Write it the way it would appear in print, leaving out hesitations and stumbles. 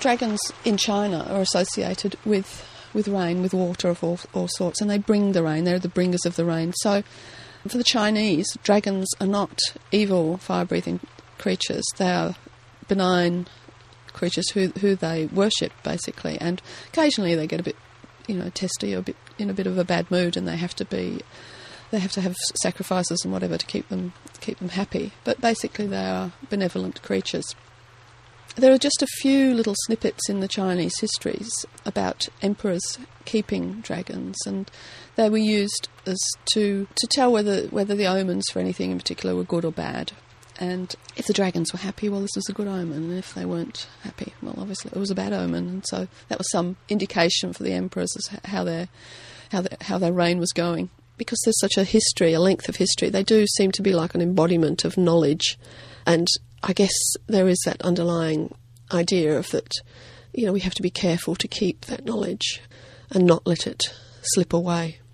dragons in China are associated with rain, with water of all sorts, and they bring the rain. They're the bringers of the rain. So for the Chinese, dragons are not evil, fire-breathing creatures. They are benign creatures who they worship, basically. And occasionally they get a bit, testy or in a bit of a bad mood, and they have to have sacrifices and whatever to keep them happy. But basically they are benevolent creatures. There are just a few little snippets in the Chinese histories about emperors keeping dragons, and they were used as to tell whether the omens for anything in particular were good or bad. And if the dragons were happy, well, this was a good omen, and if they weren't happy, well, obviously it was a bad omen. And so that was some indication for the emperors as how their reign was going. Because there's such a length of history, they do seem to be like an embodiment of knowledge. And I guess there is that underlying idea of that, we have to be careful to keep that knowledge and not let it slip away.